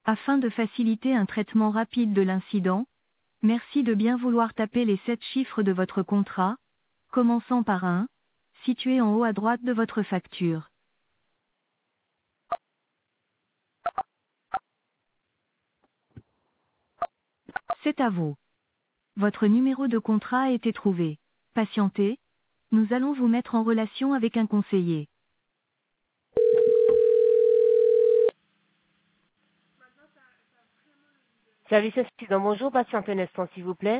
Afin de faciliter un traitement rapide de l'incident, merci de bien vouloir taper les 7 chiffres de votre contrat, commençant par un, situé en haut à droite de votre facture. C'est à vous. Votre numéro de contrat a été trouvé. Patientez, nous allons vous mettre en relation avec un conseiller. Service assistant, bonjour, patiente un instant, s'il vous plaît.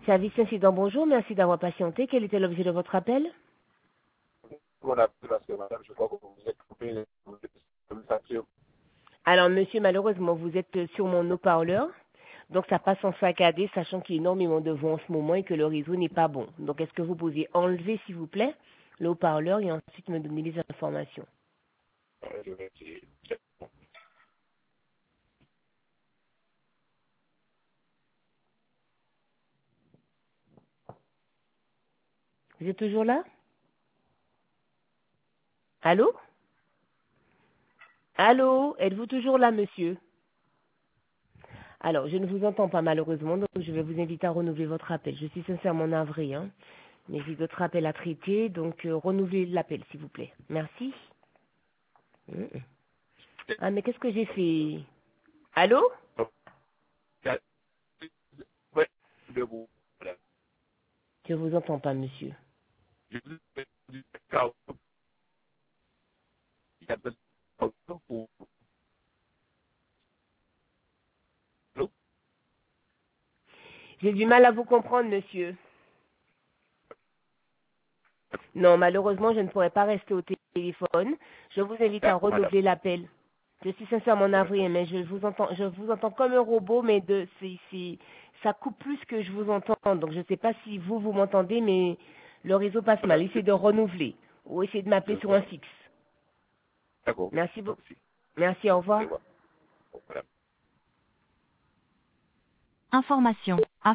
Service incident, bonjour, merci d'avoir patienté. Quel était l'objet de votre appel? Mon appel parce que madame, je crois que vous êtes coupé, vous êtes Alors, monsieur, malheureusement, vous êtes sur mon haut-parleur. Donc, ça passe en saccadé, sachant qu'il y a énormément de vent en ce moment et que le réseau n'est pas bon. Donc, est-ce que vous pouvez enlever, s'il vous plaît, le haut-parleur et ensuite me donner les informations? je vais essayer. Vous êtes toujours là? Allô? Allô? Êtes-vous toujours là, monsieur? Alors, je ne vous entends pas malheureusement, donc je vais vous inviter à renouveler votre appel. Je suis sincèrement navrée, hein. Mais j'ai d'autres appels à traiter, donc renouvelez l'appel, s'il vous plaît. Merci. Ah, mais qu'est-ce que j'ai fait? Allô? Ouais, debout. Voilà. Je vous entends pas, monsieur. Je vous ai dit que il y a besoin pour l'eau. J'ai du mal à vous comprendre, monsieur. Non, malheureusement, je ne pourrai pas rester au téléphone. Je vous invite à D'accord, madame. renouveler l'appel. Je suis sincèrement navrée, mais je vous entends comme un robot, mais ça coupe plus que je vous entends. Donc, je ne sais pas si vous m'entendez, mais le réseau passe mal. Essayez de renouveler ou essayez de m'appeler sur un fixe. D'accord. Merci beaucoup. Merci. Merci, au revoir. Voilà. Information.